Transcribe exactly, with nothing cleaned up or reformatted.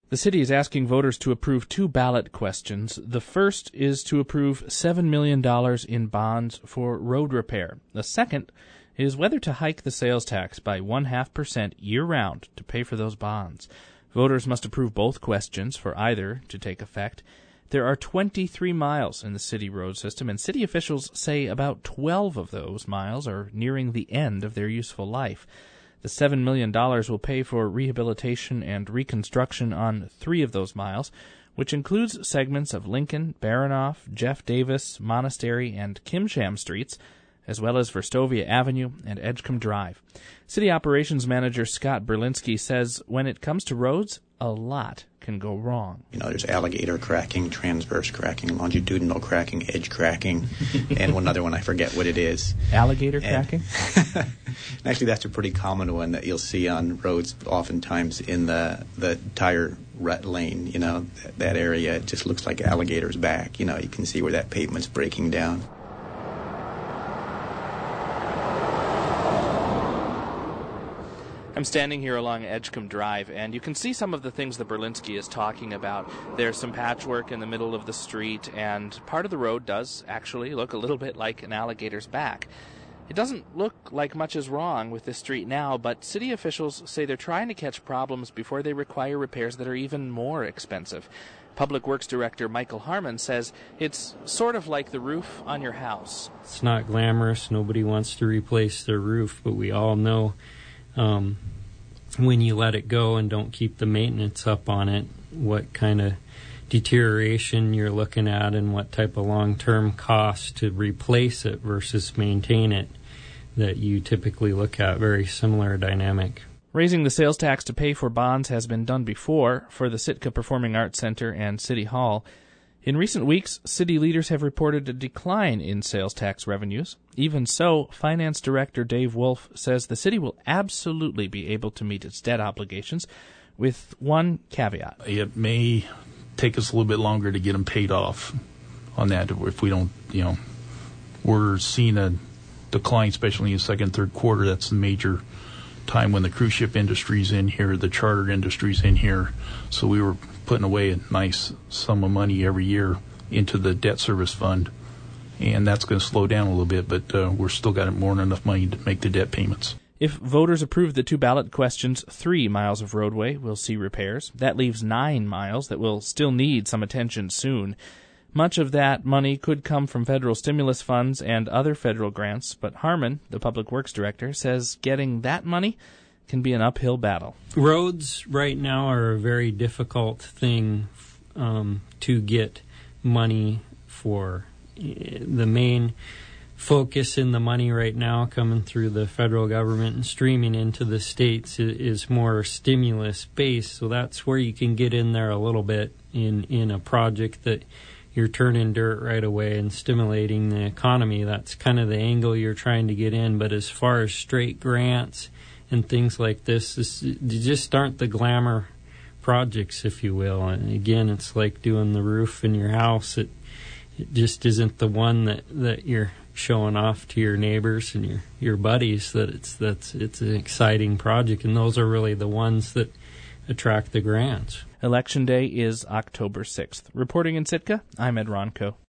The city is asking voters to approve two ballot questions. The first is to approve seven million dollars in bonds for road repair. The second is whether to hike the sales tax by one half percent year-round to pay for those bonds. Voters must approve both questions for either to take effect. There are twenty-three miles in the city road system, and city officials say about twelve of those miles are nearing the end of their useful life. The seven million dollars will pay for rehabilitation and reconstruction on three of those miles, which includes segments of Lincoln, Baranoff, Jeff Davis, Monastery, and Kimsham streets, as well as Verstovia Avenue and Edgecombe Drive. City Operations Manager Scott Berlinski says when it comes to roads, a lot can go wrong. You know, there's alligator cracking, transverse cracking, longitudinal cracking, edge cracking, and one other one, I forget what it is. Alligator and cracking? Actually, that's a pretty common one that you'll see on roads oftentimes in the, the tire rut lane. You know, that, that area, it just looks like alligator's back. You know, you can see where that pavement's breaking down. I'm standing here along Edgecombe Drive, and you can see some of the things that Berlinski is talking about. There's some patchwork in the middle of the street, and part of the road does actually look a little bit like an alligator's back. It doesn't look like much is wrong with this street now, but city officials say they're trying to catch problems before they require repairs that are even more expensive. Public Works Director Michael Harmon says it's sort of like the roof on your house. It's not glamorous. Nobody wants to replace their roof, but we all know Um, when you let it go and don't keep the maintenance up on it, what kind of deterioration you're looking at and what type of long-term cost to replace it versus maintain it that you typically look at. Very similar dynamic. Raising the sales tax to pay for bonds has been done before for the Sitka Performing Arts Center and City Hall. In recent weeks, city leaders have reported a decline in sales tax revenues. Even so, Finance Director Dave Wolf says the city will absolutely be able to meet its debt obligations, with one caveat. It may take us a little bit longer to get them paid off on that if we don't, you know, we're seeing a decline, especially in the second, third quarter. That's the major time when the cruise ship industry's in here, the charter industry's in here. So we were putting away a nice sum of money every year into the debt service fund, and that's going to slow down a little bit, but uh, we're still got more than enough money to make the debt payments. If voters approve the two ballot questions, three miles of roadway will see repairs. That leaves nine miles that will still need some attention soon. Much of that money could come from federal stimulus funds and other federal grants, but Harmon, the Public Works Director, says getting that money can be an uphill battle. Roads right now are a very difficult thing um, to get money for. The main focus in the money right now coming through the federal government and streaming into the states is more stimulus based, so that's where you can get in there a little bit in, in a project that you're turning dirt right away and stimulating the economy. That's kind of the angle you're trying to get in. But as far as straight grants and things like this, this they just aren't the glamour projects, if you will. And again, it's like doing the roof in your house. It it just isn't the one that, that you're showing off to your neighbors and your, your buddies that it's that's it's an exciting project, and those are really the ones that attract the grants. Election Day is October sixth. Reporting in Sitka, I'm Ed Ronco.